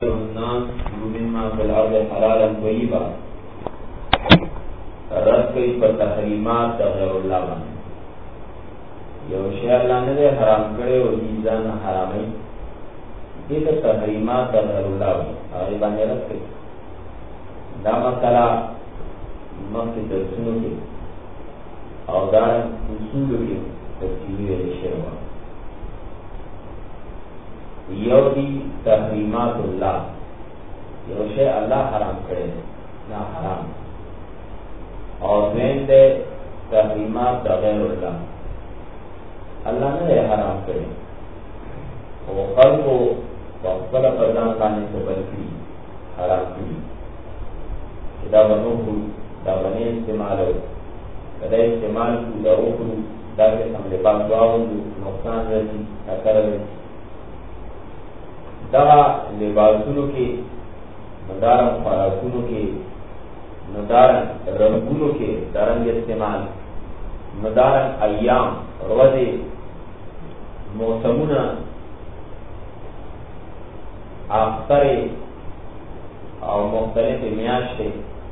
مما في الارض حلالا طیبا رد کئی پر تحریمات دا غیر اللہ باندې یو شی الله نه حرام کړي او ځان حرامي دې ته تحریمات دا غیر الله هغه باندې رد کړي دا مسله مخکې درسونو کې او دا اصول کې تفصیلي ویل شوی یو دی تحریمات الله یو شی الله حرام کړی نه حرام اور دین دے تحریمات دا غیر اللہ اللہ نے حرام کرے وہ قلب کو وقفل پردان کانے سے بلکی حرام کری دا بنو کو دا بنے استعمال ہو دا استعمال کو دا اوکرو دا کے سمجھے پاک دعاون دو نقصان رسی اکر رسی دا لباسونو کے مدارم خراسونو کے مدارن رنگونو کے درنگ استعمال مدارن ایام روز موسمون اختر او مختلف میاشتے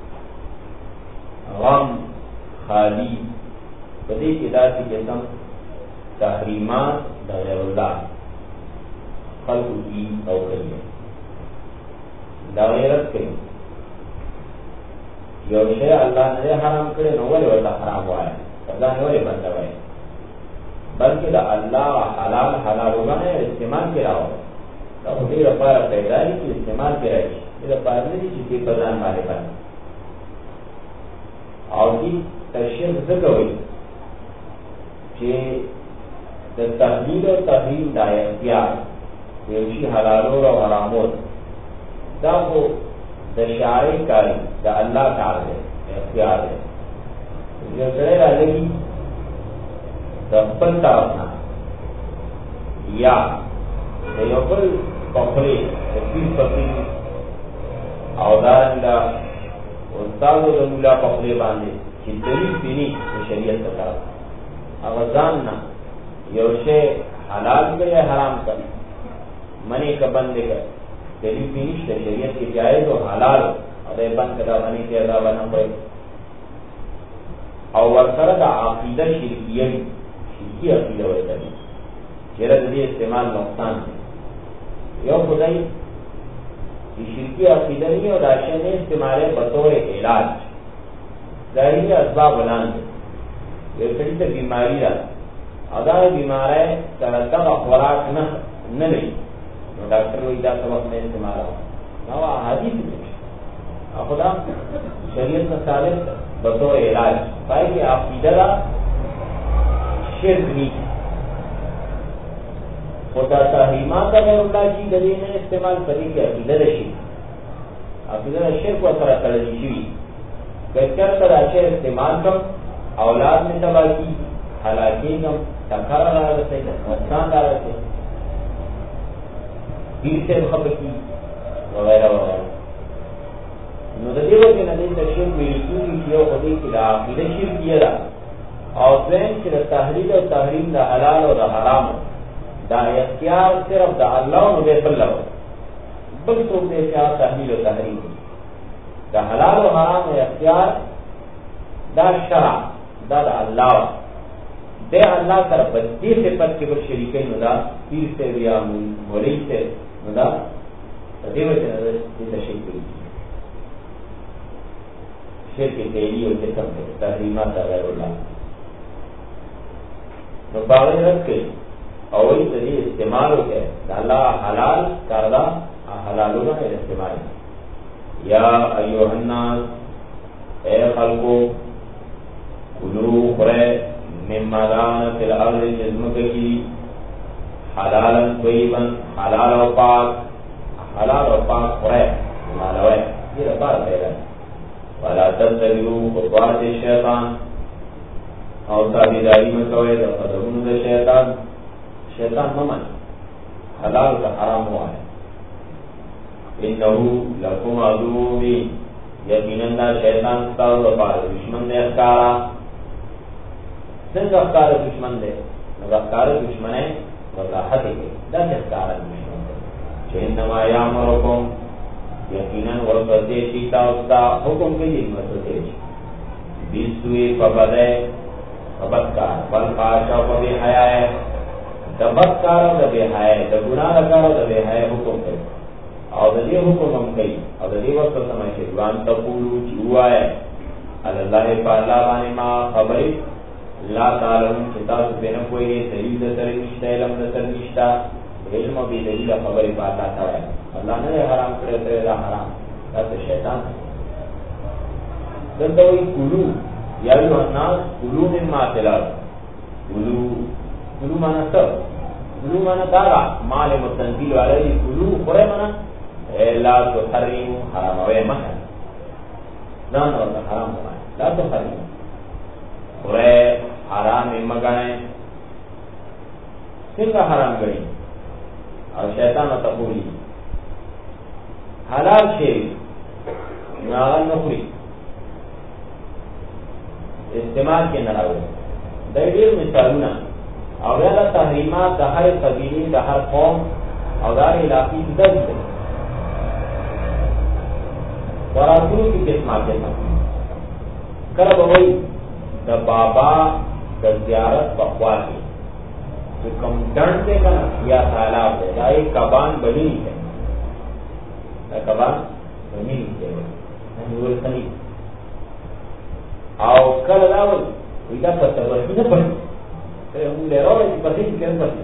غم خالی بدی کی داسی قسم تحریمات غیر اللہ خلق کی او کریے دا غیرت کریے یو شی الله نه حرام کړي نو ولې ورته حرام وایي الله نه ولې بند وایي بلکې دا الله حلال حلال وګڼي استعمال کې راوړي دا دې لپاره پیدا دي چې استعمال کې راځي دې لپاره دې چې په ځان باندې باندې او دې تشریح وکوي چې د تحلیل او تحریم د اختیار یو شی حلال او حرام دا کو د شارع کاری دا اللہ کار ہے اختیار ہے جو سڑے راجی دبل طرفنا یا دیوبل پخری تکیل پخری اودارنگا استاد و مولا پخری باندے چی دلیل پینی شریعت طرف اغزاننا یوشے حلال کر یا حرام کر منی کا بندے کر دلیل پینیش تا شریعت کی جائز و حلال او دا بند کدا بنی کی عذاب نمبر او ورسر دا عقیدہ شرکیہ شرکی عقیدہ ورسر جرد دی استعمال نقصان ہے یو خدای شرکی عقیدہ نہیں اور داشتہ نے استعمال بطور علاج ظاہری اسباب بلان دے یہ کڑی تا بیماری رہا ادا بیمار ہے تردد خوراک نہ نہیں ڈاکٹر کو اجازت وقت میں استعمال ہوا حدیث میں خدا شریعت میں ثابت بطور علاج پائے کہ آپ کی جگہ شرک نہیں خدا تحریمات غیر اللہ کی دلیل نے استعمال کری کہ عقیدہ شرک عقیدہ شرک و اثر ترجیحی کر کر اشیاء استعمال کم اولاد میں تباہ کی ہلاکی کم تکھارا رہا رہتے نقصان رہا رہتے پیر سے خبر کی وغیرہ وغیرہ نو د دې وجه نه د تشریح ویل کیږي چې یو خدای کې د عقیده شرک کیږي او ځین چې د تحلیل او تحریم د حلال او د حرام دا اختیار صرف د الله او د الله بل څوک دې اختیار تحلیل او تحریم د حلال او حرام اختیار دا شرع دا د الله دے اللہ سر بدی سے پد کے بل شریکین ندا پیر سے یا مولی سے ندا دیو سے نظر یہ تشریح کری شرک تیلی اور جسم ہے تحریمات غیر اللہ نو باغی رد کری اولی تدی استعمال ہو گئے اللہ حلال کردہ حلال ہوگا ہے استعمال یا ایوہ الناس اے خلقو کلو خرے مما دان فی الارض جزمک کی حلالا طیبا حلال و پاک خورے مالوے یہ رفار پیدا ولا تتبعوا خطوات الشیطان اور تابعداری میں کوئے قدمون دا شیطان ممن حلال کا حرام ہوا ہے انہو لکم عدو مبین یقیناً دا شیطان ستاو رفار دشمن دے اخکارا سنگ افکار دشمن دے افکار دشمن ہے وضاحت ہے دا افکار دشمن دے انما یامرکم یقینا ورته شي تاسو ته حکم کوي ورته شي بیسوی فبدے فبدکار فالفاشا فبی حیاء دبدکار و دبی حیاء دگناہ کار و دبی حیاء حکم کوي او د دې حکم هم کوي او د دې وخت سمای شي وان تقولو چې وایي الله تعالی باندې ما خبرې لا تعالی چې تاسو به نه کوی دلیل د سره نشته علم د سره نشته علم به دلیل خبرې پاتا کوي الله نه حرام کړی ته دا حرام دا شیطان دلته وی کلو یا الناس کلو مما تلال کلو معنا څه کلو معنا دا مال متنزیل علی کلو خره معنا لا تحریم حرام وای مکه دا نو حرام وای لا تحریم خره حرام مګنه څنګه حرام غړي او شیطان ته بولی حلال شی نه نخوري استعمال کې نه راوړي د ډېر مثالونه او دا تحریمات د هر قبیله د هر قوم او د هر علاقې د دي وراتلو کې قسمه کله به وایي د بابا د زیارت په خوا کې چې کوم ډنډ دی کنه یا تالاب دی دا یې کبان بني دی دا کبان بني دی نور څه او کله دا وایي دا په تبرکی نه پړي موږ له راوړې په دې کې پړي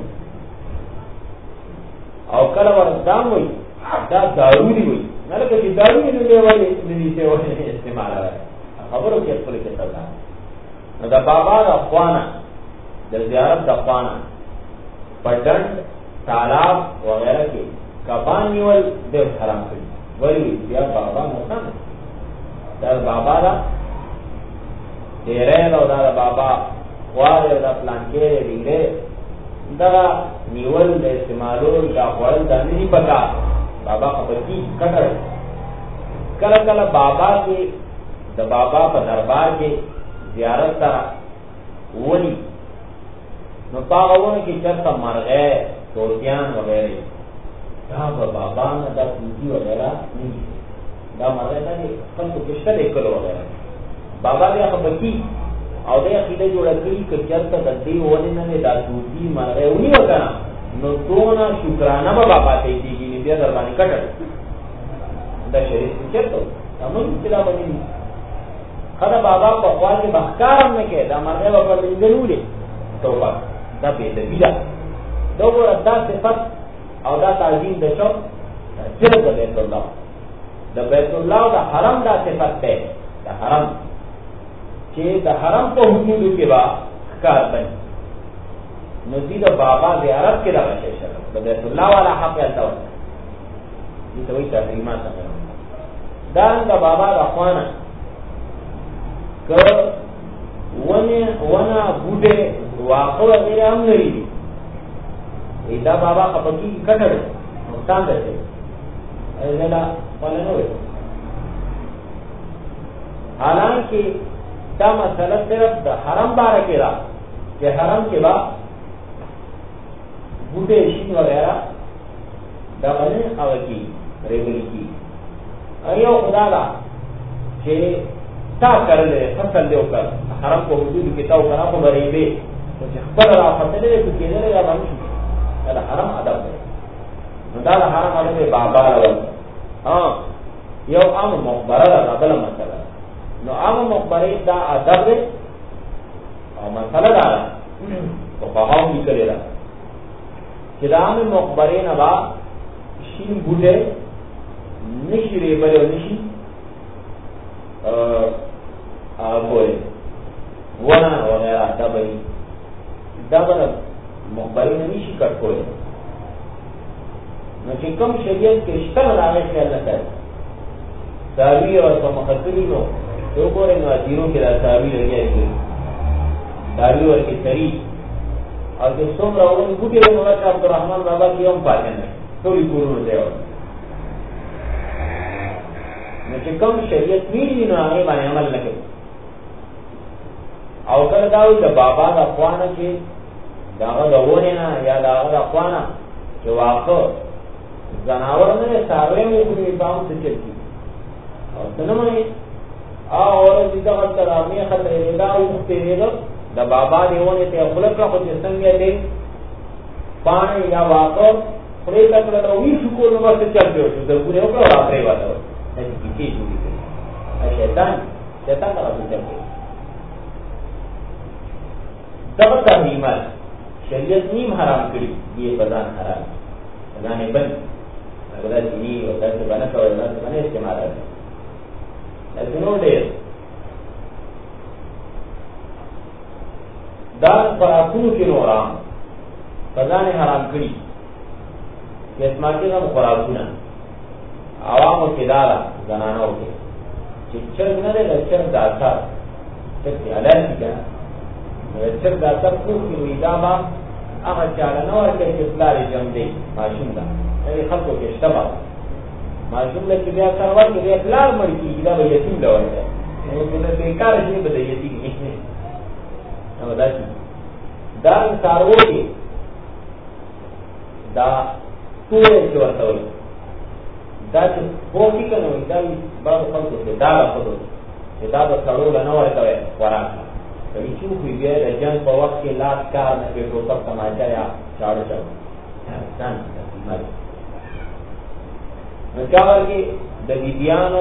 او کله ورته وایي دا ضروري وایي نه لکه چې ضروري نه دی وایي د دې څه وایي استعمال راځي خبرو کې خپل کې تل نو دا بابا د خوانه د زیارت د خوانه پټن تالاب وغیرہ کې کبان نیول د حرام کړي وایي بیا بابا مخه دا بابا دا ډېرې نو دا بابا واره دا پلان کې ډېرې دا نیول د استعمالول دا خپل د نه پتا بابا خپلکی کټر کله کله بابا کې د بابا په دربار کې زیارت تا ونی نو پاغونه کې چرته مرغه توتیان وغیرہ دا بابا نه دا پوجي وغیرہ نه دا مرغه نه خپل کو کښته لیکلو وغیرہ بابا بیا خپکی او د عقیده جوړ کړی چې چرته د دې ونی نه دا پوجي مرغه ونی وکړه نو دونه شکرانه بابا ته دیږي نه بیا در باندې کټل دا شریف چرته موږ کله باندې خدا بابا په خپل کې بخکارم نه کې دا مرغه په لګولې توبه دا به د بیا دا ورته صفات او دا تعظیم د شو چې د بیت الله د بیت الله د حرم دا صفات ده د حرم چې د حرم په حدودو کې با کار بني نو دې د بابا زیارت کې راځي شرط د بیت الله والا حق یې تاو دې ته وایي تعظیمات دا د بابا د خوانه که ونه بوټه واقع وغیرہ هم لري دا بابا خپکی کټر نقصان ده ایزلا ولنه وي حالانکه دا مسله صرف د حرم باره کې را چې حرم کې با بوټه شي وغیرہ دا باندې او کی ریګل کی ایو خدا دا چې تا کړل فصل دی وکړ حرم کو حدود کې تاو کرا په غریبه چې خپل را فتلې کې نه یا باندې دا حرم ادب دی نو دا حرم ادب بابا راول یو عام مقبره دا بل مسله نو عام مقبره دا ادب دی او مسله دا په هغه کې کړی دا چې دا عام مقبره نه با شین بوټه نشي ریبل نشي کوئی ونه وغیرہ دا به مقبره نه نشي کټ کولی نو چې کوم شریعت کې شته راغی خیال نه کوي داوی او مخاطبینو نو وګورئ نو اجیرو کې دا داوی لګیږي داوی ورکې سری او د څومره ورن ګوټي نو راځي عبدالرحمن بابا کې هم پاتې نه ټولې کورونه دی نو چې کوم شریعت ویلي نو هغه باندې عمل نه کوي او کله دا وي د بابا د خوانه کې داغه د ونه نه یا داغه د خوانه چې واقع जनावर ने सारे में काम से चलती और तनमने और सीधा मतलब आदमी खतरेगा उठतेगा द बाबा देवों ते खलक का खुद संग दे पानी या वाकर प्रेत कर तो भी सुको लोग से चल गए तो पूरे हो गया आपरे वाला ऐसी की चीज है शैतान का चल गया तब तहरीमा शरीयत नीम हराम करी ये बदान हराम बदाने बंद अगर चीनी होता है बना तो बने इस्तेमाल है ऐसे नो दे दान पराकुन के नोराम बदाने हराम करी यस्माके का मुखराकुना आवाम के दारा जनानों के चिच्चर न दे लक्षण दाता चक्के अलग क्या लक्षण दाता खूब की विदामा आह चालना और के किस्लारी जमदे माशुंगा ये खल्को के शबा माशुंगा की बिया सरवर के बिया लाल मर की इदा यतीम लवर है वो तो बेकार नहीं बदे यतीम नहीं ना बता दान सारवो के दा तोड़े के वरतवल दाच होकी कनो दाई बाबू खल्को के दागा खदो के दागा सड़ो लनवर का वराका कभी चूक हुई गए रजन पर वक्त के लाख कार में पेटो तक समाचार या चाड़ चाड़ क्या वर्गी दिव्यानो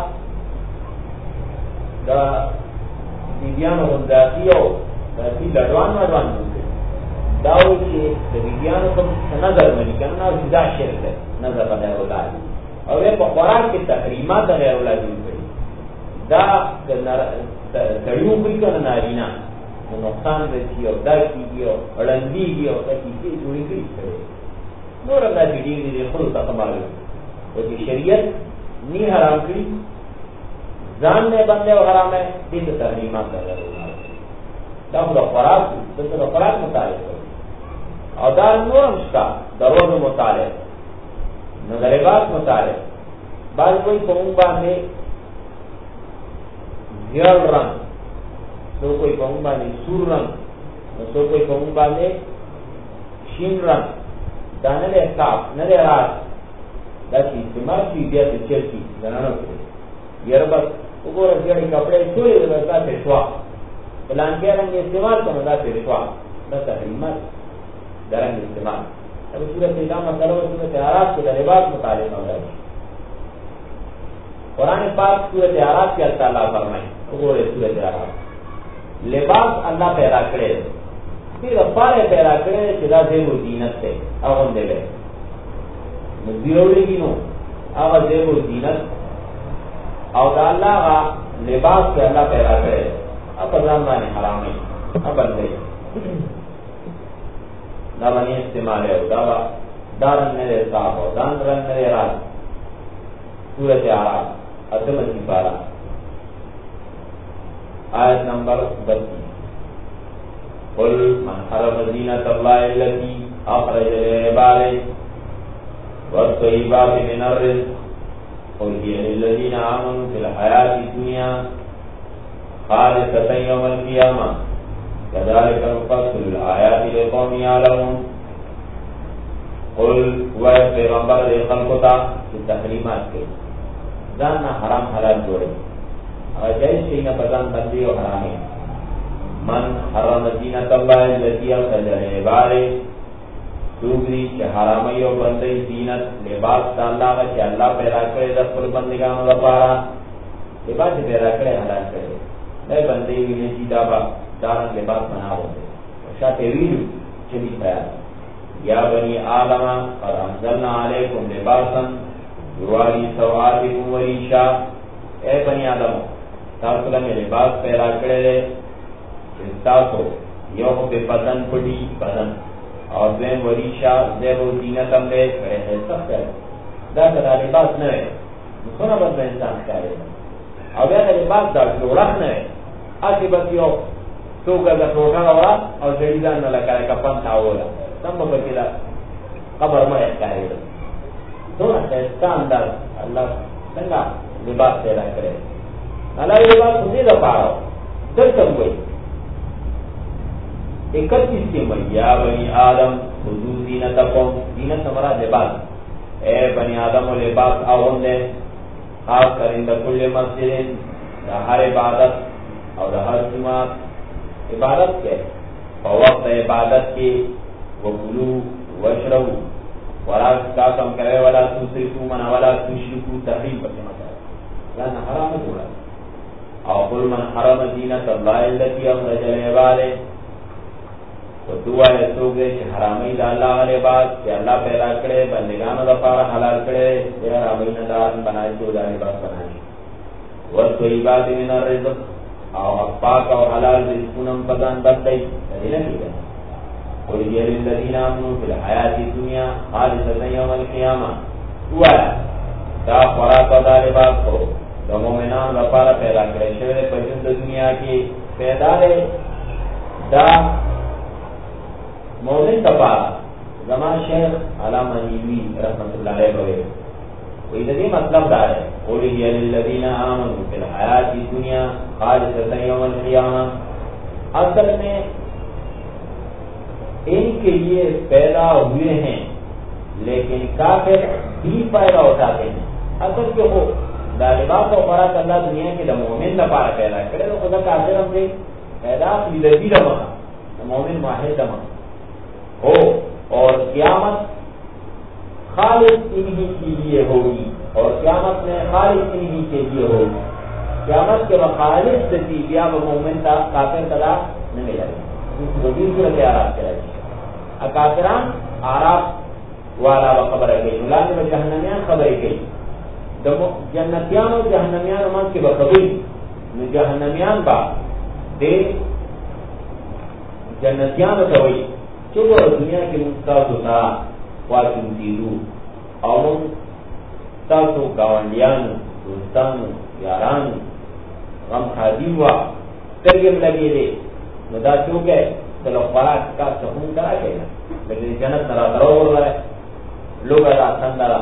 दिव्यानो दासियो दासी लड़वान मडवान दाऊ के दिव्यानो को नजर में निकलना जुदा शेर है नजर बना होता है और ये खुराक की तहरीमात है औला दी गई दा तड़ियों कोई का नारीना नुकसान देती और दर की और अड़ंदी की और किसी जुड़ी गई है नूर अल्लाह की दी ने खुद का कमाल वो की शरीयत नी हराम की जान में बंदे और हराम है दिन तहरीमात है दाखिल खुराक तो खुराक मुताबिक और दार नूरम का दरोज मुताबिक नजरेबात मुताबिक बाद कोई कहूँ बांधे गिरल रंग तो कोई कहूँ बांधे सूर रंग तो कोई कहूँ बांधे शीन रंग दाने साफ नरे रात दाची इस्तेमाल की दिया तो चलती जनानों के ये बस वो रंग कपड़े चोरी व्यवस्था से श्वा बलान के रंग इस्तेमाल तो मजा से श्वा बस हिम्मत दरंग इस्तेमाल अब सूरत इलाम करो सूरत आराफ के लिबास मुताबिक होगा कुरान पाक सूरत आराफ के अल्लाह ताला फरमाए वो सूरत आराफ लिबास अल्लाह पैदा करे फिर अफारे पैदा करे चिदा से वो जीनत से अब हम दे गए मुद्दियोड़ी की नो अब दे वो जीनत और अल्लाह का लिबास के अल्लाह पैदा करे अब बदलाना ने हराम है अब बन गई दावा नहीं इस्तेमाल है दावा दारन मेरे साफ हो दान रंग मेरे राज सूरत आराफ अदम की पारा आयत नंबर 32 कुल मन हरम ज़ीनत अल्लाह अल्लती अखरज लिइबादिही वत्तय्यिबाति मिनर रिज़्क़ कुल हिय लिल्लज़ीना आमनू फ़िल हयाति दुनिया खालिसतन यौमल क़ियामह कज़ालिक नुफ़स्सिलुल आयाति लिक़ौमिन यअलमून कुल हुआ पैगंबर खल्क़ुता की तहरीमात के जानना हराम हलाल जोड़े और जैसे न पदान बंदी और हराम है मन हरम ज़ीनत अल्लाह अल्लती अखरज लिइबादिही दूसरी के हरामई और बंदई ज़ीनत लिबास अल्लाह का कि अल्लाह पैदा करे दफल बंदिगानों का पारा लिबास पैदा करे हलाल करे नहीं बंदई भी नहीं सीधा बा दारन लिबास बना होते शातेवील चली पाया या बनी आदम और अंज़लना अलैकुम लिबासन युवारी सवातिकुम वरीशा ए बनी आदम ताकला में लिबास पैदा करे चिंता को यो पे बदन पड़ी बदन और वे वरीशा ज़ेब ज़ीनत अम्ले करे है सब करे दादा लिबास न है सोना बंद इंसान करे अब ये लिबास दार जोड़ा न है आखिर बतियो तो गदा टोटा वाला और जड़ीदार न लगा का पंथा होला तब बकेला कब्र में करेगा तो ऐसा अंदर अल्लाह संगा लिबास पैदा करे अल्लाह लिबास खुद दा पाओ जब तक कोई 31 के मैया बनी आदम खुदू ज़ीनतकुम ज़ीनत हमारा लिबास اے بنی آدم و لباس آغندے خاص کریں دا کل مسجد دا ہر عبادت اور دا ہر جماعت عبادت کے وقت عبادت کی وکلو وشربو ولا کم کرے ولا تسرفو من ولا تشرکو تحریم پر جمعتا ہے لانا حرام جوڑا او قل من حرم دینت اللہ اللتی اخرج العبادے تو دعا ہے سوگے کہ حرامی دا اللہ علیہ بات کہ اللہ پیدا کرے بندگانو دا پارا حلال کرے کہ حرامی ندار بنائی تو دا لباس بنائی والطیبات من الرزق او اقفاق او حلال رزقونم پدان بدائی تدینا کی گئی قل یہ للذین آمنوا فی الحیات الدنیا خالصتا یوم القیامہ دعا ہے دا خوراک و دا لباس کو دا مومنان دا پارا پیدا کرے شوئے پجند دنیا کی پیدا لے دا مومن تپارا زمان شیخ علامہ نیوی رحمت اللہ علیہ وآلہ کوئی دلی مطلب دار ہے قولی ہی للذین آمنوا فی الحیات الدنیا خالصتا یوم القیامہ اصل میں ان کے لیے پیدا ہوئے ہیں لیکن کافر بھی پیدا اٹھاتے ہیں اصل کے ہو لباس و خوراک اللہ دنیا کے مومن تپارا پیدا کرے تو خدا کافر ہم سے پیدا لذی رما مومن واحد رما ہو اور قیامت خالص انہی کے لیے ہوگی اور قیامت میں خالص انہی کے لیے ہوگی قیامت کے خالص تجیبیا و مومن تا کافر تلا نہ ملے گی صورت آراف کے رہی کافران آراف والا و خبر گئی ملازم جہنمیان خبر گئی جنتیان و جہنمیان من کے بخبری جہنمیان با دے جنتیان کوئی چلو دنیا کے مستاذ ہوتا واچن تیرو اور تاسو گاونڈیان دوستان یاران غم خادی ہوا ترگم لگے دے مدا چوک ہے چلو خوراک کا سکون کرا گئے نا لیکن جنت نرا درو ہو رہا ہے لوگ ادا سندرا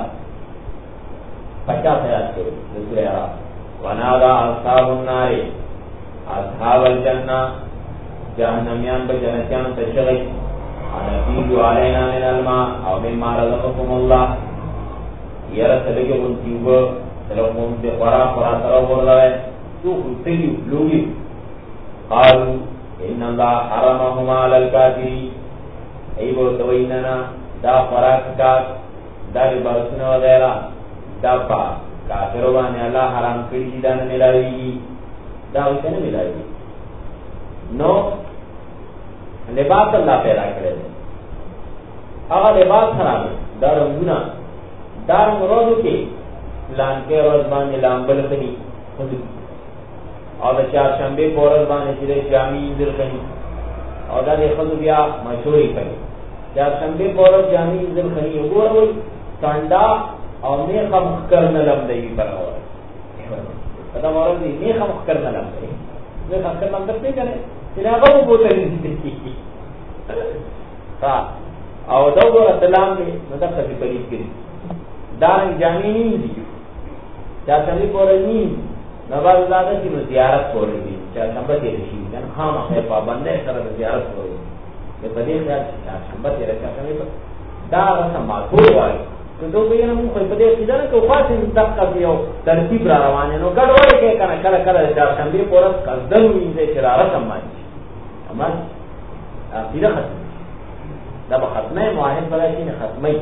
50,000 کے دوسرے ونادا اصحاب النار اصحاب الجنہ جہنمیان بجنتیان تشغی انفیدو علینا من الماء او مما رزقکم اللہ یرا سلگے انتیوبا سلقون سے خورا ترہ بول رہا ہے تو خودتگی لوگی قالو ان اللہ حرمہما للکافری ایبو تویننا دا خوراک کات دا لبرسن وغیرہ دا پا کافرو بانے اللہ حرام کری دا نملاوی دا ہوئی سے نملاوی نو لباس اللہ پیدا کرے دے اگر لباس خراب ہے دار گنا دار مرودو کے لان کے روز بانے لامبل کنی خود اور چار شنبے کو روز بانے چلے جامی اندر کنی اور دا خود بیا مشہوری کنی چار شنبے کو روز جامی اندر کنی اگو روز سانڈا اور نیخا مخکر نلم دئی پر ہوا پتا مورد دی نیخا مخکر نلم دئی نیخا مخکر نلم دئی کنے چلے آگا وہ بوتلی دی او دو دور اسلام دے مدد خفی قریب کری دارنگ جامعی نیم دی چاہ سنبی پورا نیم نواز زیادہ کی زیارت پورا دی چاہ شنبہ تیرے شیئی جن خام اخیر پابندے سر زیارت پورا دی یہ پدیر خیال چاہ شنبہ تیرے چاہ سنبی پر دا رسم ماتور وائی تو دو بینا مو خوی پدیر کی جانا کہ خواسی مستقا بیو ترتیب را روانے نو گڑ وڑے کے کنا کلا کلا چاہ شنبی پورا کزدن ہوئی سے چرا رسم مانی امان آخیرہ ختم دا با ختمه معاهد برای این ختمه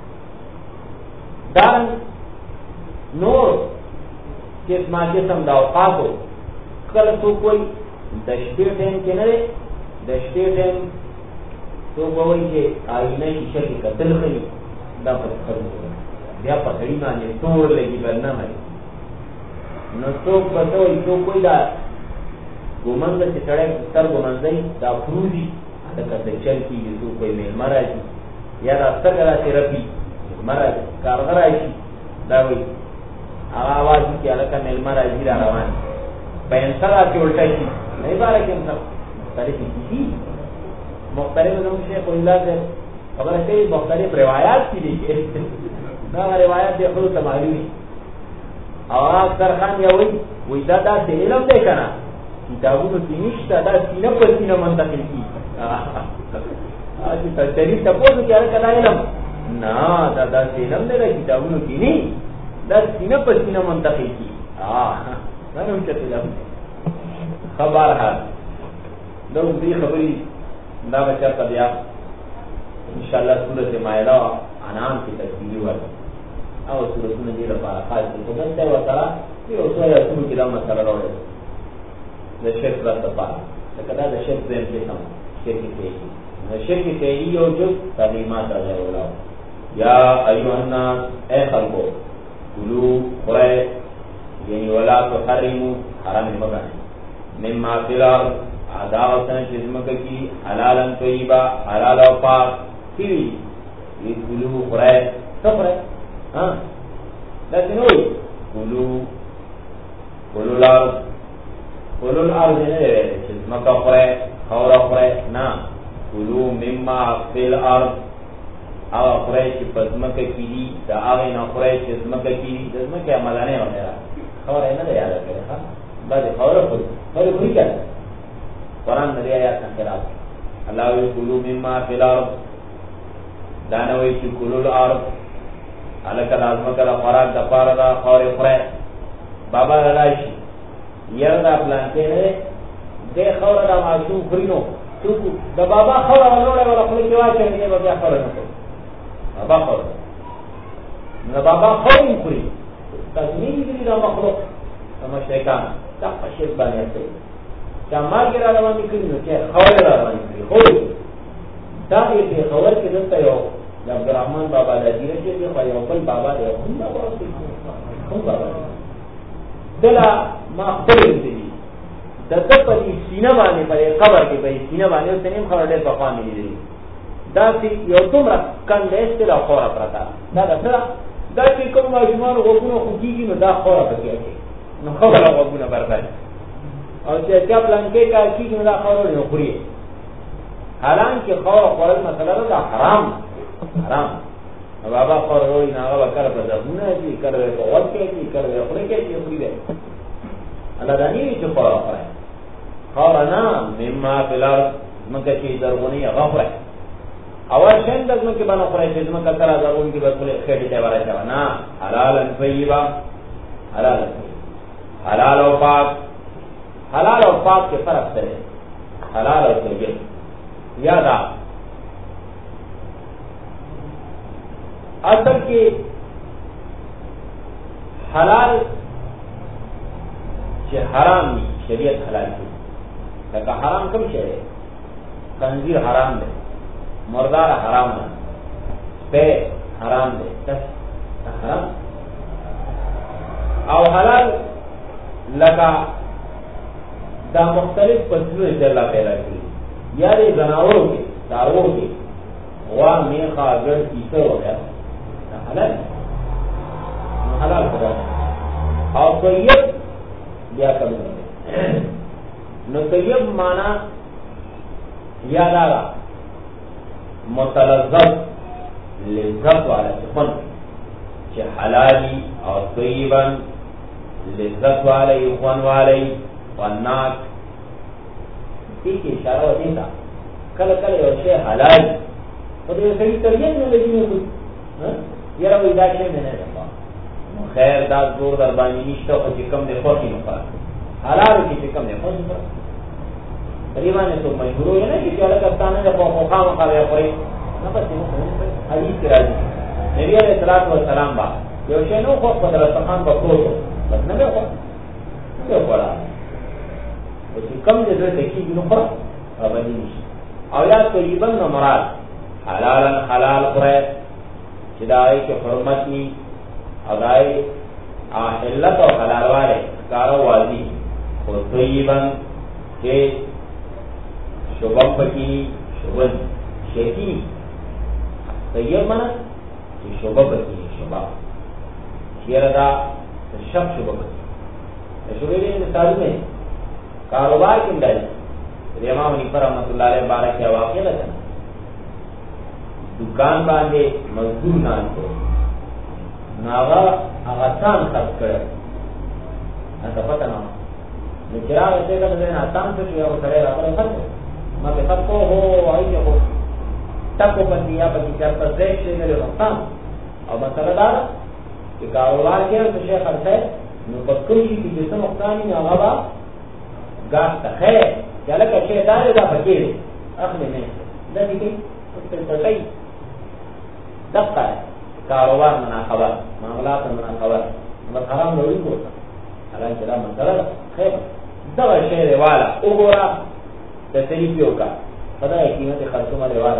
دارن نور قسم دا اوقاتو کل تو کوئی دشتیر ٹیم کے نرے دشتیر ٹیم تو کوئی کہ آئینہ شیشہ کی قتل خلی دا پر ختم ہو بیا پتڑی مانے توڑ لگی برنا مانے نو تو بتوئی تو کوئی دا گمنزہ چی چڑے سر گمنزہی دا فروزی دکت چل کی جسو کوئی میل مراجی یا راستہ کرا سی رفی مراجی کارغر آئیشی داوی آوازی کی علاقہ میل مراجی را روانی پینسر آتی الٹا شی نہیں بارا کہ مختلف کسی مختلف نظام شیخ اللہ سے خبر ہے مختلف روایات کی لیے نا روایات دے خود تمہاری آواز سرخان یا وی دا سیلم دے کنا کتابونو کی نشتا دا سینہ پر سینہ منتقل کی شریف تپوزو کیا رکھنا علم نه دا سینم نه د کتابونو کې نه دا سینه په سینه منتقل کی دا نو چې خلاف خبر حال دا دې خبرې دا بچا بیا ان شاء الله سورته مائده انعام کې تفصیلی ورته او سورته دې لپاره خاص دې په دغه وتره یو څو یا څو کې دا مسله راوړل د شرک راته پاره دا د شرک زم کې سم شرک کې د شرک کې یو جو تعلیمات راغلو یا ایها الناس اے خلقو کلو خورئ یعنی ولا تحرموا حرام مبانی مما فلار عداوتن چزمک کی حلالا طیبا حلال و پاک کیوی یہ کلو خورئ تو خورئ لیکن ہوئی کلو الارض نہیں چزمک خورئ خورا خورئ نا کلو مما فلار او خورئ چی پزمک کی دی دا آغی نا خورئ چزمک کی دی چزمک عملانه وغیرہ خبر اینا دا یاد کرے بعد خبر خوری کیا قرآن ندی آیات نخیرات اللہ وی کلو مما فی الارض دانوی چی کلو الارض علکا لازمکا دا خوراک دا پارا دا خور خورئ بابا للائشی یر دا پلانتے نرے دے خور دا معصوم خورینو دا بابا خور ولوڑے والا خوری کیوا چاہیے بابا خور نکو بابا خور دا بابا خور خوری تزمین دی دا مخلوق دا مشرکان دا شرک بانی اصلی چا مارگی را روانی کری نو چه خوال را روانی کری خوری دا ایتی خوال که دلتا یو دا عبدالرحمن بابا دا دیره چه دی خواه یو پل بابا دا خون بابا خون بابا دلا ما خبر دی دا دپا دی سینه بانی پر قبر کی پای سینه بانی و سنیم خبر دیر بخوان دی دی دا سی یو تم را کنده استلا خورا پرتا دا دا سرا دا چې کوم ماشومان غوونه خوږیږي نو دا خوره پکې کوي نو خوره غوونه برباد او چې چا پلان کې کار کیږي نو دا خوره نه خوري حالانکه خوره خورل مثلا دا حرام بابا خوره وي نه هغه کار په ځمونه دي کار په وخت کې دي کار په خپل کې دي خوري الله دانی چې خوره خوره نه مما بلار مکه چې درغونی غفره اول شن دغه کې باندې خورای چې زما کتره دغون کې بس له خېټه ته ورای تا نه حلال طیبا حلال او پاک کې فرق دی حلال او طیب یاد اصل کې حلال چې حرام دي شریعت حلال دي لکه حرام کوم شی دی خنزیر حرام دی مردار حرام ہے پے حرام دے حرام او حلال لگا دا مختلف فصلوں سے اللہ پیدا کی یا دے زناوروں کے داروں کے غوا میخا گڑ کیسر وغیرہ حلال خدا اور طیب یا کبھی نو طیب مانا یاد آ رہا متلذذ لذت والا چپن چه حلالی اور طیبا لذت والی خون والی وناک دیکھ اشارہ و دیتا کل یو شے حلال خود یو سڑی تریت میں لگی میں کچھ یہ رو ادا شے میں نہیں رکھا خیر داد زور دربانی نشتا خود چکم دے خوشی نفر حلال کی چکم دے خوشی نفر قریباً تو مجبور ہے نا کہ کیا لگتانا جب وہ مقام مقابلہ پڑے نہ بس حدیث کی راضی نبی علیہ الصلوۃ والسلام با یو شنو خو قدر سخان په پروت بس نه خو څه وړا چې کم دې ته کیږي نو خو باندې نشي او یا طیبا نو مراد حلال خره چې دای کې حرمت ني اداي علت او حلال والے کارو واضح او طیبا کې شوبم پکی شوبن شیکی طیب مانا چې شوبه پکی شوبه شیر دا شب شوبه پکی شوبه دې مثال میں کاروبار کې مداري امام حنیفه رحمۃ اللہ علیہ بارک کیا واقعہ ده دکان باندې مزدور نان کو ناغا آسان خرڅ کړ اته پته نه نو چراغ ته دا نه آسان څه یو سره راغلی خرڅ ما په تاسو هو وایي هو टको पति या पति कर पर देख से मेरे नुकसान और मसला दार कि कारोबार के तो शेख अर्थ है नुपक्कुशी की जिसम नुकसानी ना हवा गात है चला का शेदार दा फकीर अखले में ददी के उससे तई दफ्ता है कारोबार मना खबर मामलात मना खबर मत हराम नहीं होता हालांकि चला मसला है दवा शेर वाला ओगोरा तरीकों का पता है कीमत खर्चों वाले वाला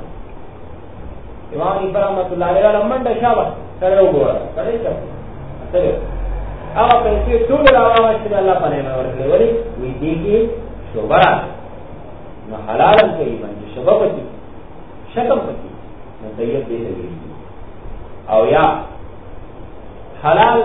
इमाम इब्राहिम रहमतुल्लाह अलैहि वाला मंडा शाबा करे ओगोरा करे क्या चलो अब पैसे टूल रहा है अल्लाह पने में और केवल वी देखिए शोभरा न हलाल के ईमान शोभापति शकमपति न तैयब दे लगी और या हलाल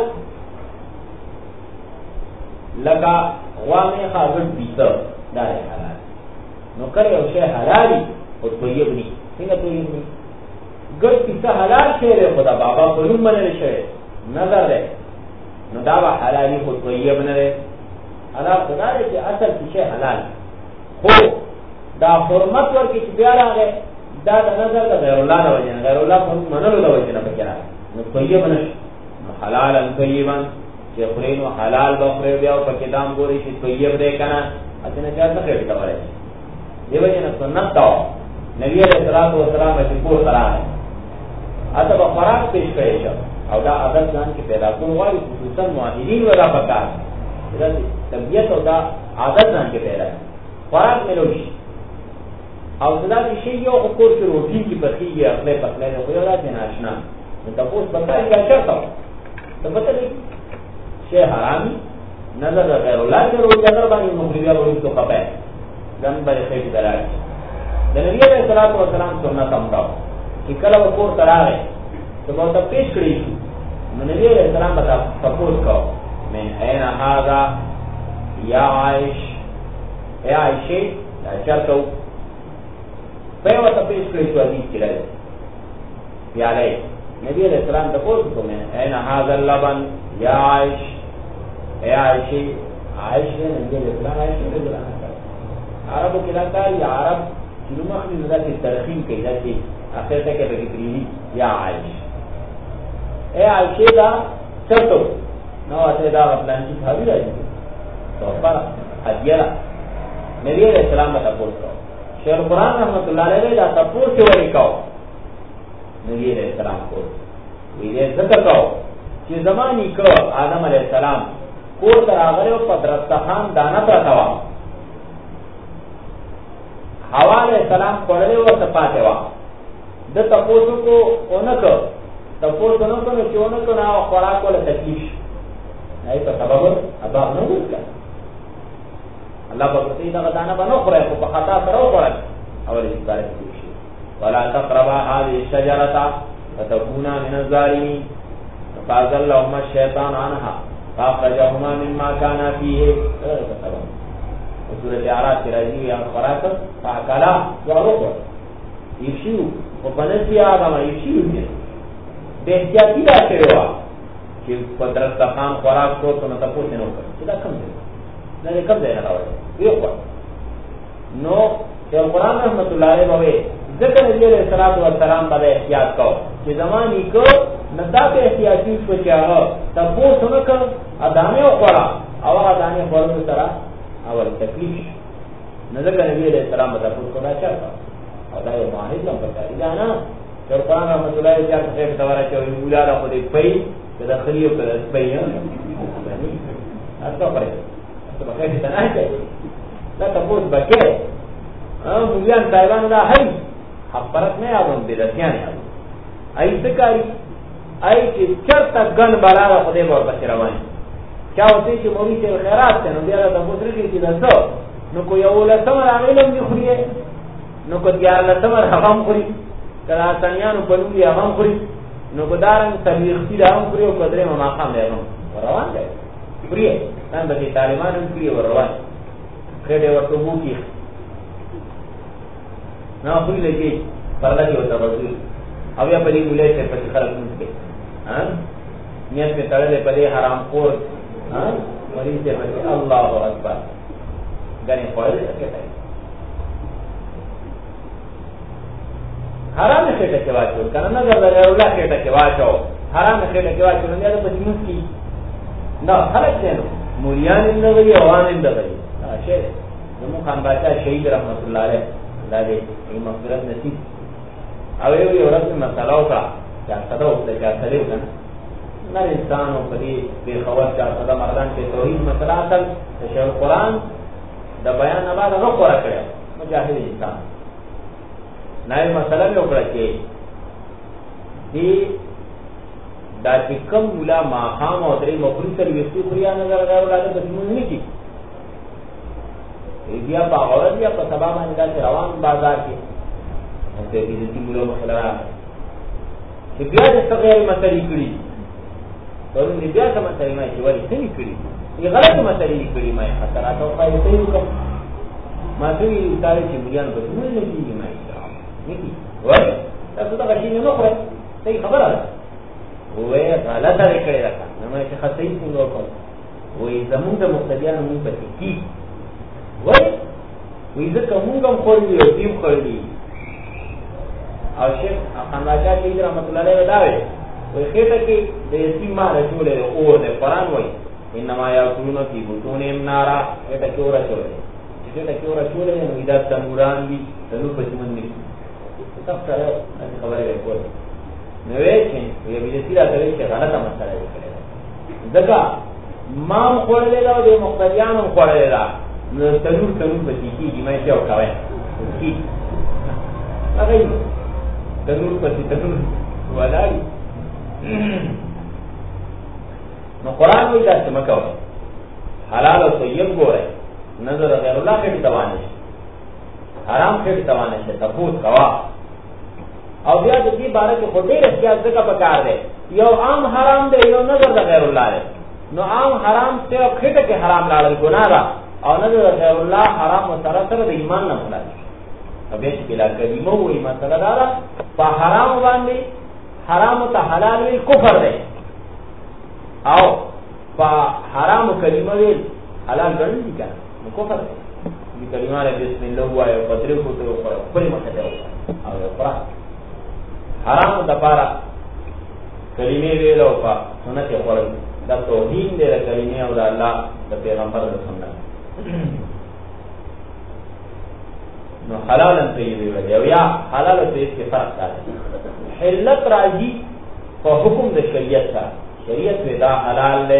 लगा वामे खागट बीतर दारे हलाल नो करे और शे हलाली और तैयब नहीं सिंगा तैयब नहीं गट पिता हलाल शेरे खुदा बाबा बलूम मने शेरे नजर है नो दावा हलाली हो तैयब न रे हलाल खुदा है कि असल की शे हलाल हो दा हुर्मत वर की प्यारा है दा नजर का गैरुल्लाह न वजन गैरुल्लाह मनलो दा वजन बकरा नो तैयब न हलाल अन तैयबन जे खुरेनो हलाल बखरे बिया पके दाम गोरी की तैयब दे कना अतने क्या न क्रेडिट वाले ये वजन सुन्नत दा नबी अलैहि सलाम की को करा है अतः खुराक पेश करे जब और दा आदत जान के पैदा को वाली खुसूसन मुआहिदीन वाला पता है तबियत और दा आदत जान के पैदा है खुराक में लोगी और सदा की शेय और कोर की रोटी की पत्ती ये अपने पतले ने कोई वाला देना आशना तपोस बता क्या करता तो बता दे शे हरामी नजर गैरुल्लाह के रोज अगर बानी मुखरिया रोज तो पता है जन बड़े से दलाल नबी अलैहि सलाम सुन्नत हमदाओ कि कल वो कोर करा है तो बहुत पेश करी नबी अलैहि सलाम बता सपोज कहो मैं ऐना हाजा या आयश ए आयशे चरतो पे वो पेश करी तो हदीस के लिए याले नबी अलैहि सलाम सपोज तो मैं ऐना हाजा लबन या आयश ए आयशे आयश ने नबी अलैहि सलाम आयश ने बुलाना अरब के लाता या अरब जुलमा की नजर की तरकीब की जाती आखिर तक के बिक्री या आयश ए आयशे का चरतो नौ आते दा अपना की भाभी रही तो पर हदिया नबी अलैहि सलाम का तपोस कहो शेर कुरान रहमतुल्लाह अलैहि दा तपोस के वरी कहो नबी अलैहि सलाम को ये जिक्र कहो कि जमानी को आदम अलैहि सलाम को तरागरे पर दस्तखान दाना प्रथवा हवा अलैहि सलाम पढ़ले व तपाते वा द तपोस को ओनक तपोस ओनक ने चोनक ना खुराक को तकलीफ नहीं तो सबब अब न बोलता अल्लाह बकती दा दाना बनो खुरा को खता करो पड़ा और इस बारे में पूछिए वला तक़रबा हादिहि शजरता फतकूना मिन ज़ालिमीन फअज़ल्लहुमा शैतान अन्हा फअख़रजहुमा मिम्मा काना फीहि सूरत आराफ की राजी या खुराक फाकला वारो इशू वो बनसी आदम इशू ने बेहतियाती दा करेवा कि पदरत खान खुराक को तो न तपोस न कर सीधा कम दे नहीं कम देना है ये को नो ये कुरान रहमतुल्लाह अलैहि बवे जिक्र नबी अलैहि सलाम का एहतियात को कि जमानी को नता के एहतियाती को क्या हो तपोस न कर अदाने और खुरा और अदाने खुरा तरह और तकलीफ नजर नबी अलैहि सलाम बता उसको ना चाहता और ये माहिर न पता जाना जब कुरान रहमतुल्लाह अलैहि क्या कहते हैं तवारा के उलारा को दे पई तो दखलियो कर पई है अच्छा पड़े तो बके इतना है ना तपोस बके मुलियान साहिबान दा है हम परत में आवन बेदतियां है आई सकारी आई कि चरता गन बड़ा खुदे और बचरवाई क्या होते कि मौली से खैरात से नबिया दा मुसरी की दसो नो को यौला समर आइलम नि खुरिए नो को दियार ला समर हम खुरी कला तनियान बलुली हम खुरी नो को दारन तबीखती हम खुरी और कदरे में माखा में हम रवान है खुरिए तन बदी तालिबान खुरी और रवान खेडे और तो बुकी ना खुरी लेके परला की होता बदल अब या बड़ी मिले से पति खलक मुझके हां नियत में तड़ले पले हराम खोर हां मरीज से बचे अल्लाहु अकबर गने पड़े कहता है حرام خېټه کې واچو کنه نه غیر الله خېټه کې واچو حرام خېټه کې واچو نه دا پدې موږ کی نه خلک دي نو مولیان نه وی اوان نه وی شه نو خان باچا شهید رحمت الله علیه دا دې مغفرت نصیب او یو ورځ مسله وکړه چې صدا او د چاته وکنه نه انسانو په دې به خبر چا صدا مردان کې توحید مسله اصل شیخ قرآن د بیان نه بعد هغه خورا کړی مجاهد انسان نه مسله مې وکړه چې دې دا چې کوم مولا ماقام او درې مخري تر وستي خوریا نظر راوړل د موږ نه کی بیا په اورل یا په سبا باندې دا روان بازار کې ته دې دې مولا مخلرا چې بیا د څنګه مسلې کړی ورن دې بیا څه مسلې ما چې وایي څه کړی یې غلط مسلې کړی ما خطرات او پای ته وکم ما ته یې تاري چې مليان به موږ نه کیږي ما نه کی وای تاسو ته غشي نه خو ته خبره وې غلطه کړی راکړه نو مې چې خطې څنګه وکړ وې زمونږ د مقتدیانو موږ پکې کی وې ځکه موږ هم خورلي او دې خورلي او شیخ خانواجه کې رحمت الله علیه داوي وې خېټه کې د یتیم ما رسول او د قرآن وې انما یاکلون فی بطونهم نارا خېټه کې ورچولې خېټه کې ورچولې نو دا تنوران دي تنور په څمن دي تاسو سره خبره وکړه نو وې چې یو دې سیرا کوي چې غلطه مسله وکړه ځکه ما خورلې دا د مقتدیانو خورلې دا نو تنور په کیږي مې څه وکاوه کی هغه تنور په تنور ولای نو قرآن وی دا څه مکو حلال او طیب ګوره نظر غیر الله کې توانه حرام کې توانه ته تفوت کوا او بیا د دې باره کې خو ډېر احتیاط ځکه پکار دی یو عام حرام دی یو نظر د غیر الله دی نو عام حرام ته خټه کې حرام لاړل ګناه ده او نظر د غیر الله حرام او سره د ایمان نه ملای او بیا چې بلا کلمه وې مسله دارا په حرام باندې حرام ته حلال وی کفر دی او په حرام کلمه وی حلال ګڼل دي کنه نو کفر دی دې کلمه له بسم الله وایو پدری کو ته په مخه دی او پر حرام د پاره کلمه ویلو په سنت خورل دا توحید دې کلمه او د الله د پیغمبر د سنت نو حلال ان طیب وی او یا حلال ته کې فرق دی حلت راځي په حکم د شریعت سره شریعت ودا حلال له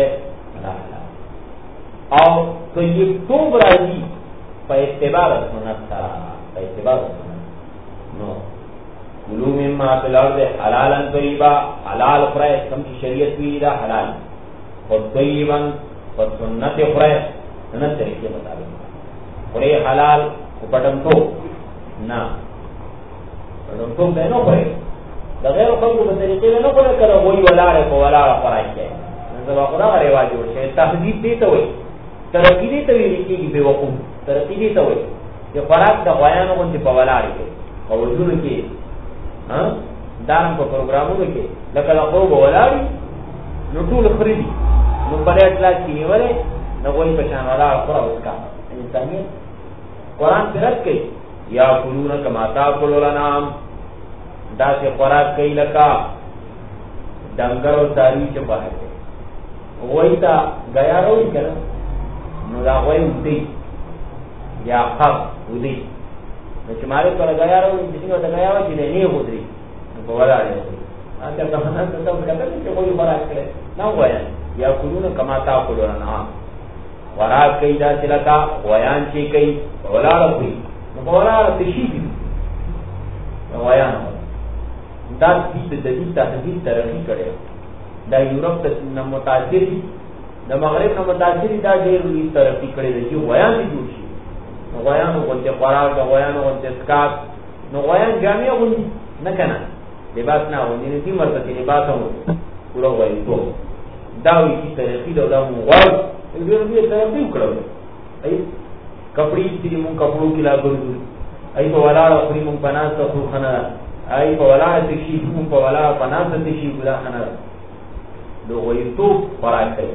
او طیب توب راځي په اتباع سنت سره په اتباع سنت نو کلو مما فی الارض حلالا طیبا حلال خورای کوم چې شریعت وی دا حلال او طیبا په سنت خورای سنت طریقې مطابق خورای حلال کو پټم تو نه پټم تو به نه خورای دا غیر خلقو په طریقې نه خورای کړه وای ولاړ په ولاړ خورای کې نو دا خورا رواج ورته تهذیب دی ته وای ترقی دی ته ویل کېږي به وقوم ترقی دی ته وای چې خوراک د غویانو باندې په ولاړ کې او ورونه کې دارم په پروګرامونو کې لکه لا خو ولاړ نو ټول خريدي نو په دې اطلاع کې نیولې نو وایي په شان ولا خورا وکا انسانيت قرآن پرد کوي یا کلون کما تاکلوا الانعام دا چې خوراک کوي لکه ډنګر او داری چې بهر وایي تا غیا وروي کنه نو دا وایي دی یا حق ودی نو چې ماره پر غیا وروي چې نو دا غیا و چې نه ودی نو په ولا دی اته دا نه ته څه وکړه چې وایي خوراک کړي نو وایي یا کلون کما تاکلوا الانعام خوراک کوي دا چې لکه ویان چې کوي ولاړ کوي نو ولاړ تشي دي ویان دا د دې تحديد ترقی کړي دا یورپ ته متاثر دي د مغرب نه متاثر دي دا ډېر لوی ترقی کړي چې ویان دي جوړ شي نو ویان وګورئ خوراک د ویان او د اسکات نو ویان جامع غوندي نه کنه لباس نه غوندي دې مرته لباس هم پورا وایي دا وی چې ترقی دا موږ دې دې ترقی وکړو ای کپڑے چې موږ کپړو کې لا ګورو ای په ولاړ خوري موږ بناس ته خو خنه ای په ولاړ دې شي موږ په ولاړ بناس ته شي ګلا خنه دو وی تو خوراک کوي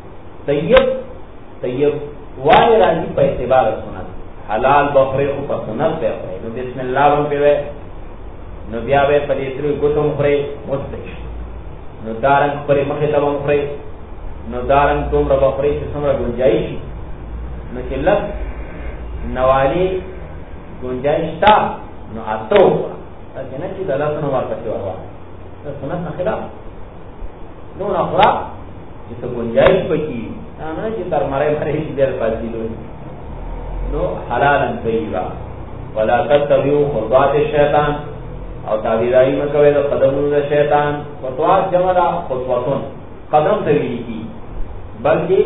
طیب وای راځي په اعتبار سنت حلال بخره او په سنت دی نو بسم الله باندې وای نو بیا به په دې سره ګوتم خوري مستش نو دارنګ پرې مخه ته خوري نو دارنګ تومره بخوري چې څومره گنجائش نو چې لږ نوالی گنجائش تا نو اتو څنګه چې د الله نو ورته وروا دا سنت نه خلاف نو نه خلاف چې څه گنجائش پکې نه چې تر مړې شي ډېر فاصله نو حلالا طیبا ولا تتبعوا خطوات الشیطان او تابعداري مکوئ د قدمونو د شیطان. خطوات جمع ده خطوتون قدم ته ویل کی بلکې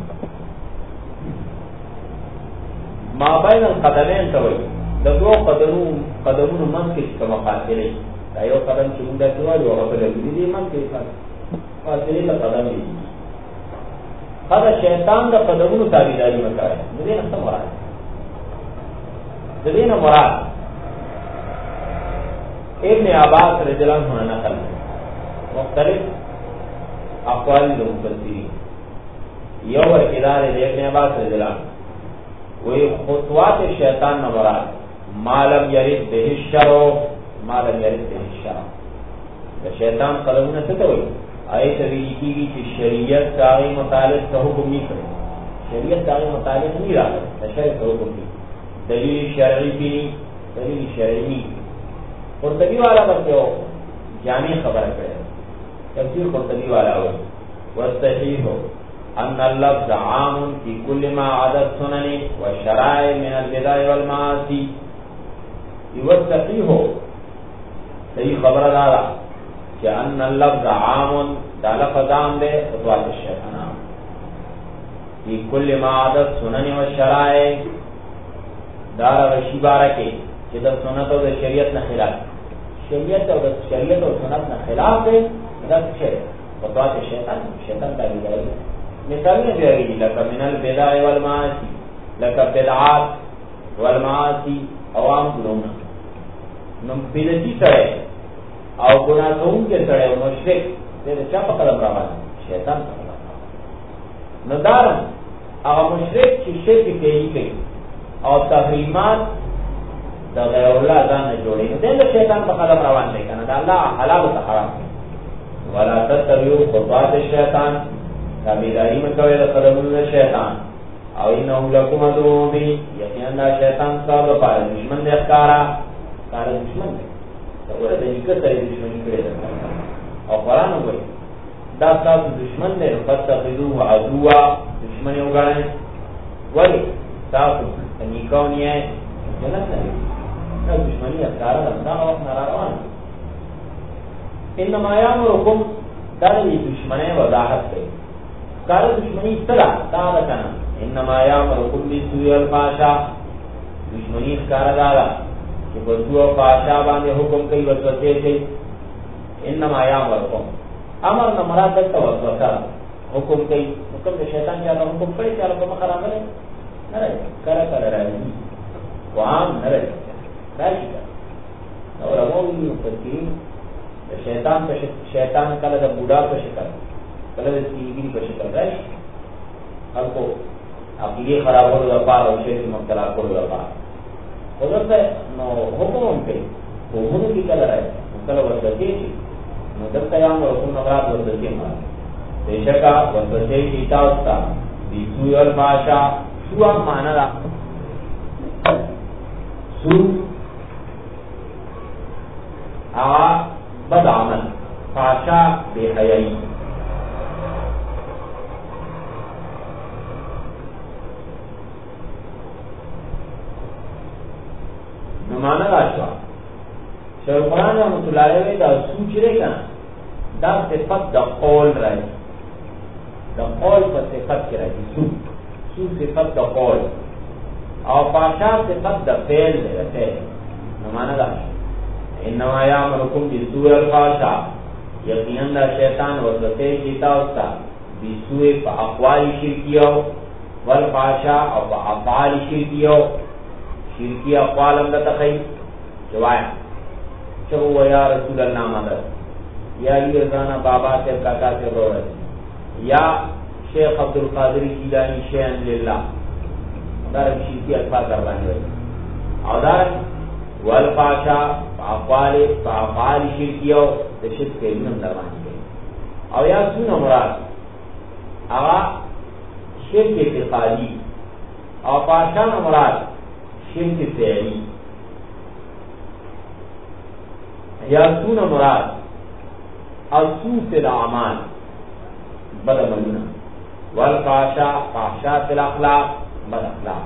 ما بین القدمین ته وایي د دوه قدمونو منځ کې کومه فاصله دا یو قدم چې موږ ته وایو هغه د دې منځ کې فاصله د قدم دی. دا شیطان د قدمونو تابعداري مکوئ دې نه څه مراد دې نه مراد ابن عباس رضی اللہ عنہ نقل مختلف اقوال المفسرین یو ورکدار ابن عباس رضی اللہ عنہ وی خطوات شیطان نمراد ما لم یرد به الشر ما لم یرد به الشر دا شیطان قدمونه څه ته وایي آیت ویل کیږي چې شریعت داغه متعلق ته حکم نه کړي شریعت داغه متعلق نه راغلی دا شریعت حکم دی دلیل شرعی بھی دلیل شرعی قرطبی والا بلکہ ہو جامع خبر کرے تفسیر قرطبی والا ہو والصحیح ان اللفظ عام فی کل ما عدا السنن والشرائع من البدع والمعاصی والصحیح صحیح خبر دارا کہ ان اللفظ عام دا لفظ عام دے خطوات الشیطان فی کل ما عدا السنن والشرائع دار رشی بارکه چې د سنت او د شریعت نه خلاف شریعت او سنت نه خلاف دی دا څه خطوات شیطان تابعداري مثالونه دی لکه من البدع والمعاصي لکه بدعات والمعاصي عوام ګناونه نو بدعتي سره او ګناه کوونکی سره او مشرک دې چا په قدم راغلی شیطان نو دا هغه مشرک چې شرک کوي او تحریمات د غیر الله ځان نه جوړي نو د شیطان په قدم روان دی کنه دا الله حلال او حرام ولا تتبعوا خطوات الشیطان تابعداري مکوئ د قدمونو د شیطان او انه لکم عدو مبین یقینا دا شیطان تاسو لپاره دشمن دی ښکارا دشمن دی دا ورته د نیکه سره دشمني کړې ده او قرآن وایي دا تاسو دشمن دی فتخذوه عدوا دشمن یې وګڼئ ولی تاسو نیکونی ہے جنت نہیں دشمنی افکارا رمضان وقت نراروان انما یامرکم داری دشمنی وضاحت ہے کار دشمنی اصطلاح دارا کنا انما یامرکم بسوء الفحشاء دشمنی افکارا دارا کہ بسوء الفحشاء باندے حکم کئی وسوسے تھے انما یامرکم امر نمراد دلتا وسوسا حکم کئی حکم دے شیطان چاہتا حکم کئی چاہتا حکم خراب ہے نره کله کله راځي وان نره راځي او راوونی په کې شیطان کله د بوډا په شکل کله د سیګری په شکل راځي هغه عقیده خرابولو لپاره او شرک مبتلا کولو لپاره ورته نو حکم کوي حکم کې کله راځي کله ورته شي نو دلته یو حکم راځي ورته شي ما بشکا ورته شي تاسو ته بسوء الفحشاء سوء مانا دا سوء بد عمل فحشاء بے حیائی نمانا دا شوا شیخ قرآن رحمت اللہ علیہ دا سوچ رہے کنا دا صفت دا قول رہی دا قول پر صفت کی رہی سوء صفت دا قول او فحشاء صفت دا فعل دے نمانا دا انما یامرکم بسوء الفحشاء یقینا دا شیطان وسوسه کیتا ہوتا بسوء اقوال شرکیو والفحشاء او افعال شرکیو شرکی اقوال ہم دا تخی جوایا چو یا رسول اللہ مدد یا علی رضانا بابا سے کاکا سے بورد یا شیخ عبدالقادری جیلانی شیئن للہ دارک شیخی الفاظ اربانی ہوئی او دارک والفاشا افعال شرکیو د شرک کلمه درمانی کوي او یا څونه مراد هغه شرک اعتقادي او پاشان مراد شرک فعلی یا څونه مراد او سوء الاعمال بد عملونه والفحشاء فی الاخلاق بد اخلاق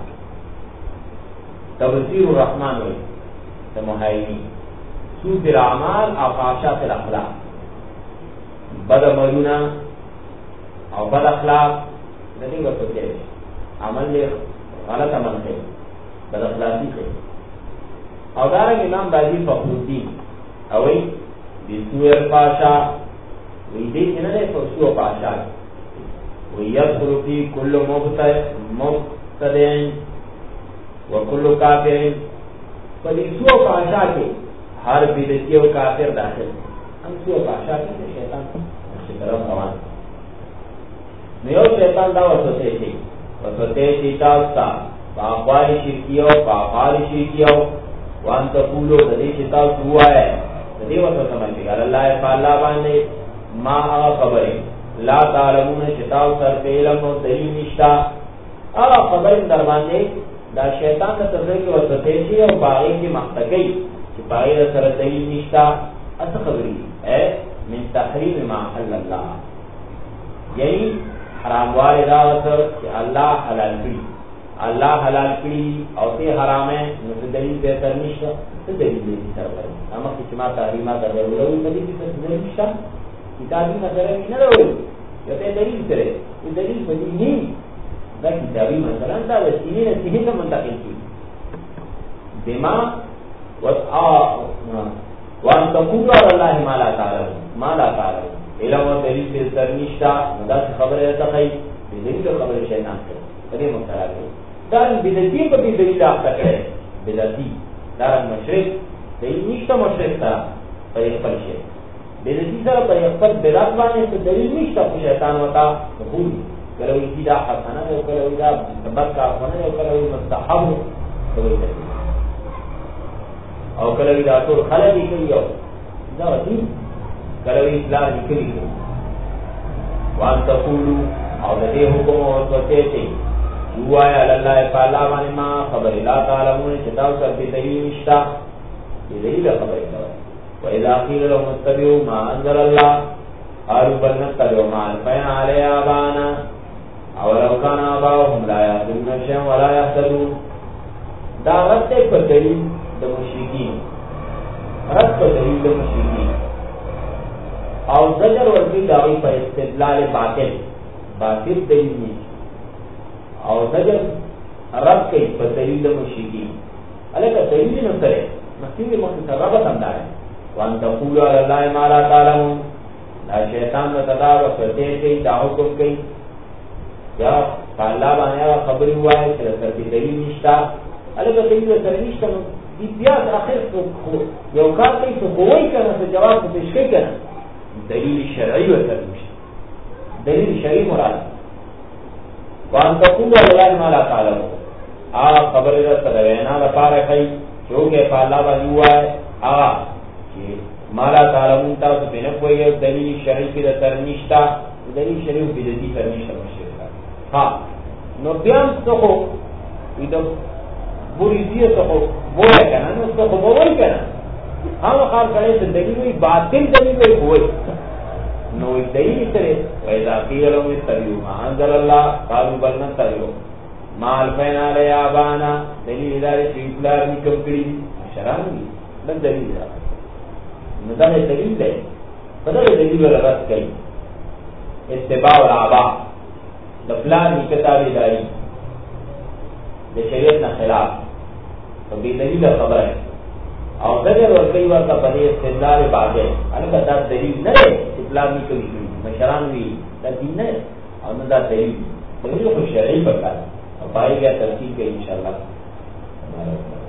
تبصیر الرحمن وی تمہائی سوء الاعمال او فحشاء فی الاخلاق بد عملونه او بد اخلاق ندی ورته کوي عمل له غلط عمل کوي بد اخلاقی کوي او دا امام باجی فخرالدین او وی بسوء الفحشاء وی دې نه له سوء الفحشاء ويدخل في كل مبتدع وكل كافر فلسوء فحشاء کے ہر بدعتی و کافر داخل ہم سوء فحشاء کے شیطان اسی طرف روان نیو شیطان دا وسوسه شي تاسو باقوال شرکیو وان تقولو دې شتا هوايه دې وسوسه باندې الله تعالی باندې ما خبره لا تعلمون شتاو سر علم او دلیل نشتا هغه خبر در باندې دا شیطان ته تذکر کې وسوسه شي او باغی کې مختګي چې باغی سره دلیل نشتا اته خبري من تحریم ما حل الله یعنی حرام والے دا وسر چې الله حلال کړی او ته حرامه نو دلیل به تر نشتا ته دلیل دې سره کوي اما چې ما تحریمات درولو په دې کې څه دلیل نشتا کتابی مسئلہ نہیں نہ رہو یا تے دلیل کرے یہ دلیل بدی نہیں دا کتابی مسئلہ دا وسیلے نے صحیح کا منتقل کی بما وان تقول الله ما لا تعلم علم و دلیل سے سرنشتا دا خبر ہے تخی دلیل خبر شیطان سے بڑے مسئلہ ہے دا بدعتی کو بھی دلیل آپ تک ہے بدعتی دا مشرک دلیل نشتا مشرک تھا پر پر شی بدعتی سره په خپل بدعت باندې دلیل نشته په شیطان وتا قبول کړو چې دا حسنه او کړو دا بد کار نه او کړو مستحب او کړو دا ټول خلک کوي دا دي کړو اسلام کوي وان تقولوا او دې حکم او توته چې وایا الله تعالی باندې ما خبر لا تعلمون چې دا څه دلیل نشته دلیل خبره کوي وإذا قيل لهم اتبعوا ما أنزل الله قالوا بل نتبع ما ألفينا عليه آباءنا أولو كان آباؤهم لا يهتدون شيئا ولا يهتدون دا رد پر دلیل د مشرکین او زجر ورکی داوی پر استدلال باطل دلیل نہیں او زجر رد کئی پر دلیل د مشرکین علیکہ دلیل نہ کرے مسیح مختصربت اندار ہے وان تقولوا على الله ما لا تعلمون دا شیطان نو تدا وسته کوي دا حکم کوي یا الله باندې خبر وایي چې تر دې دلیل نشتا الګا دلیل تر نشتا نو دې بیا اخر یو کار کوي څه کوی کنه څه جواب څه شي کنه دلیل شرعي ورته نشته دلیل شرعي مراد وان تقولوا على الله ما لا تعلمون خبر سره وینا لپاره کوي چې په الله باندې وایي مالا تعلمون تاسو بنا کوئی دلیل شرعی کی در نشتا دلیل شرعی بدعتی پر نشتا مشرکا ہاں نو بیان سخو ایدو بوریدیه سخو بویا کنا نو سخو بوئی کنا ہم خار کرے سے دلیل ہوئی باطل دلیل ہوئی نو دلیل سرے ویدہ قیلوں اتبعوا ما انزل اللہ قالوا بل نتبع ما الفینا علی آبانا دلیل ادارے شریفلار نکم کری شرانی بل دلیل ادارے نظام دلیل ہے بدل دلیل رد گئی اتباع الآباء دفلان کی کتابی داری دے شریعت نہ خلاف تو بے دلیل خبر ہے اور زجر اور کئی وقت بنے استدلال باغے الکہ دا دلیل نہ ہے اسلامی کوئی مشران بھی دا دین نہ اور نہ دا دلیل کو شرعی بتا اور پائے گیا ترتیب کے انشاءاللہ